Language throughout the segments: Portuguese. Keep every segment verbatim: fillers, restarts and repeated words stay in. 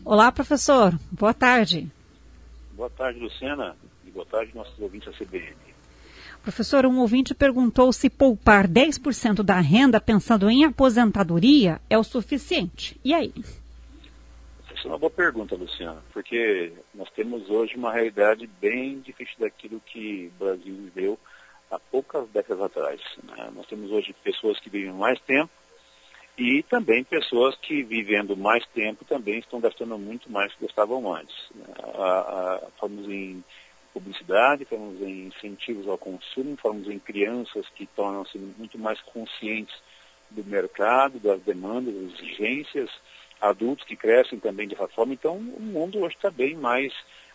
Olá, professor. Boa tarde. Boa tarde, Luciana. E boa tarde, nossos ouvintes da C B N. Professor, um ouvinte perguntou se poupar dez por cento da renda pensando em aposentadoria é o suficiente. E aí? Essa é uma boa pergunta, Luciana, porque nós temos hoje uma realidade bem difícil daquilo que o Brasil viveu há poucas décadas atrás. Né? Nós temos hoje pessoas que vivem mais tempo e também pessoas que, vivendo mais tempo, também estão gastando muito mais do que gastavam antes. Né? A, a, falamos em publicidade, falamos em incentivos ao consumo, falamos em crianças que tornam-se muito mais conscientes do mercado, das demandas, das exigências, adultos que crescem também dessa forma. Então, o mundo hoje está bem mais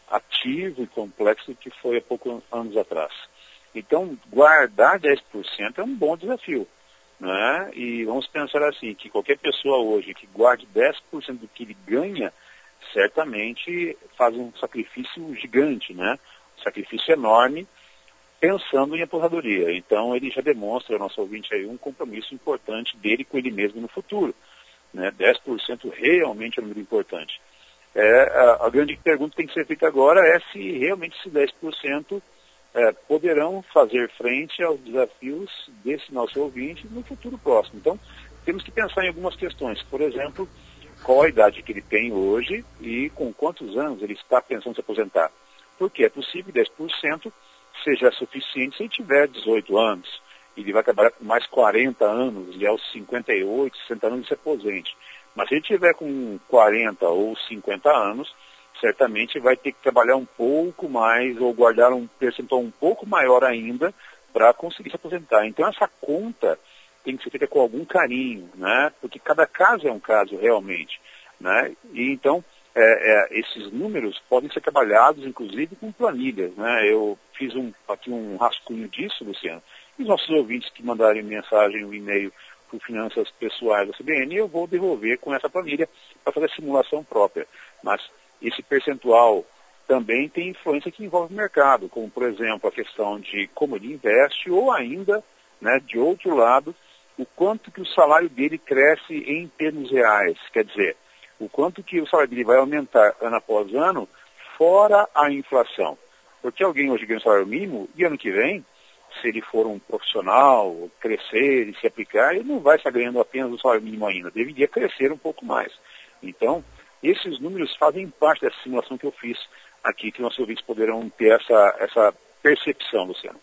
ativo e complexo do que foi há poucos anos atrás. Então, guardar dez por cento é um bom desafio. Né? E vamos pensar assim, que qualquer pessoa hoje que guarde dez por cento do que ele ganha, certamente faz um sacrifício gigante, né? Um sacrifício enorme, pensando em aposentadoria. Então, ele já demonstra, o nosso ouvinte aí, um compromisso importante dele com ele mesmo no futuro. Né? dez por cento realmente é um número importante. É, a, a grande pergunta que tem que ser feita agora é se realmente esses dez por cento É, poderão fazer frente aos desafios desse nosso ouvinte no futuro próximo. Então, temos que pensar em algumas questões. Por exemplo, qual a idade que ele tem hoje e com quantos anos ele está pensando em se aposentar. Porque é possível que dez por cento seja suficiente se ele tiver dezoito anos. Ele vai trabalhar com mais quarenta anos e aos cinquenta e oito, sessenta anos ele se aposente. Mas se ele tiver com quarenta ou cinquenta anos, certamente vai ter que trabalhar um pouco mais ou guardar um percentual um pouco maior ainda para conseguir se aposentar. Então essa conta tem que ser feita com algum carinho, né? Porque cada caso é um caso realmente. Né? E então é, é, esses números podem ser trabalhados inclusive com planilhas. Né? Eu fiz um, aqui um rascunho disso, Luciano, e os nossos ouvintes que mandarem mensagem, um e-mail por finanças pessoais da C B N, eu vou devolver com essa planilha para fazer a simulação própria. Mas esse percentual também tem influência que envolve o mercado, como, por exemplo, a questão de como ele investe ou ainda, né, de outro lado, o quanto que o salário dele cresce em termos reais. Quer dizer, o quanto que o salário dele vai aumentar ano após ano, fora a inflação. Porque alguém hoje ganha um salário mínimo e ano que vem, se ele for um profissional, crescer e se aplicar, ele não vai estar ganhando apenas o salário mínimo ainda, deveria crescer um pouco mais. Então, esses números fazem parte dessa simulação que eu fiz aqui, que nossos ouvintes poderão ter essa, essa percepção, Luciano.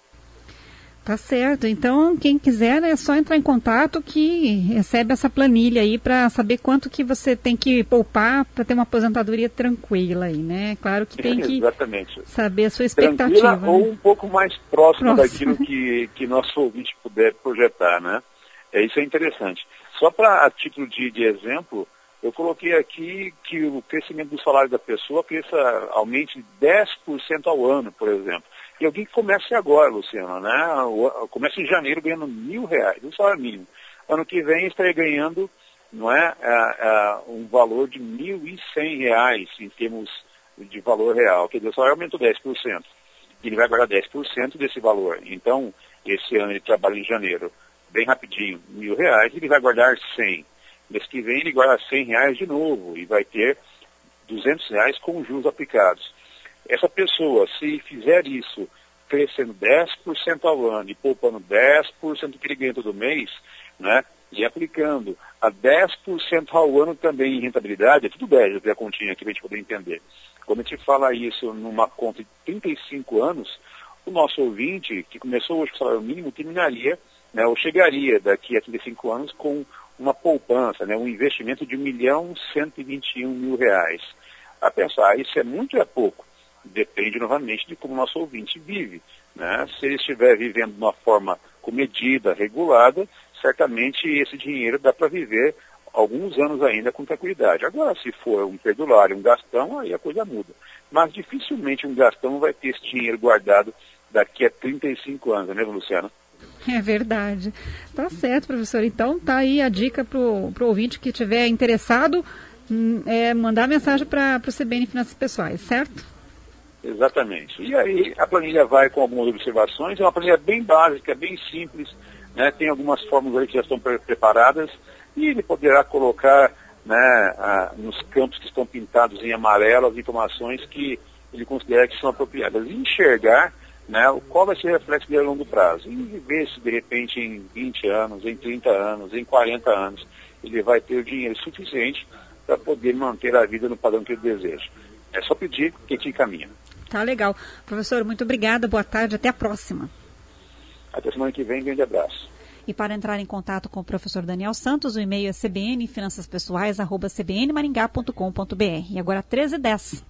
Tá certo. Então, quem quiser é só entrar em contato que recebe essa planilha aí para saber quanto que você tem que poupar para ter uma aposentadoria tranquila aí, né? Claro que tem que Exatamente. saber a sua expectativa. Tranquila, né? Ou um pouco mais próximo, Próximo. daquilo que, que nosso ouvinte puder projetar, né? É, isso é interessante. Só para a título de, de exemplo, eu coloquei aqui que o crescimento do salário da pessoa cresça, aumente dez por cento ao ano, por exemplo. E alguém que comece agora, Luciano, né? Começa em janeiro ganhando mil reais, um salário mínimo. Ano que vem estaria ganhando, não é, é, é, um valor de mil e cem reais em termos de valor real. Quer dizer, o salário aumentou dez por cento. Ele vai guardar dez por cento desse valor. Então, esse ano ele trabalha em janeiro, bem rapidinho, mil reais, ele vai guardar cem. Mês que vem ele guarda cem reais de novo e vai ter duzentos reais com juros aplicados. Essa pessoa, se fizer isso crescendo dez por cento ao ano e poupando dez por cento do que ele ganha todo mês, né, e aplicando a dez por cento ao ano também em rentabilidade, é tudo dez, eu tenho a continha aqui para a gente poder entender. Quando a gente fala isso numa conta de trinta e cinco anos, o nosso ouvinte, que começou hoje com o salário mínimo, terminaria, né, ou chegaria daqui a trinta e cinco anos com uma poupança, né, um investimento de um milhão cento e vinte e um mil reais. A pensar, isso é muito ou é pouco? Depende novamente de como o nosso ouvinte vive. Né? Se ele estiver vivendo de uma forma comedida, regulada, certamente esse dinheiro dá para viver alguns anos ainda com tranquilidade. Agora, se for um perdulário, um gastão, aí a coisa muda. Mas dificilmente um gastão vai ter esse dinheiro guardado daqui a trinta e cinco anos, não é, Luciana? É verdade. Tá certo, professor. Então tá aí a dica pro, pro ouvinte que estiver interessado, hum, é mandar mensagem para o C B N Finanças Pessoais, certo? Exatamente. E aí a planilha vai com algumas observações, é uma planilha bem básica, bem simples, né? Tem algumas fórmulas aí que já estão pre- preparadas e ele poderá colocar né, ah, nos campos que estão pintados em amarelo, as informações que ele considera que são apropriadas. E enxergar, né, qual vai ser o reflexo dele a longo prazo. E ver se, de repente, em vinte anos, em trinta anos, em quarenta anos, ele vai ter o dinheiro suficiente para poder manter a vida no padrão que ele deseja. É só pedir que te encaminha. Tá legal. Professor, muito obrigada, boa tarde, até a próxima. Até semana que vem, grande abraço. E para entrar em contato com o professor Daniel Santos, o e-mail é c b n finanças pessoais arroba c b n maringá ponto com ponto b r. E agora treze e dez.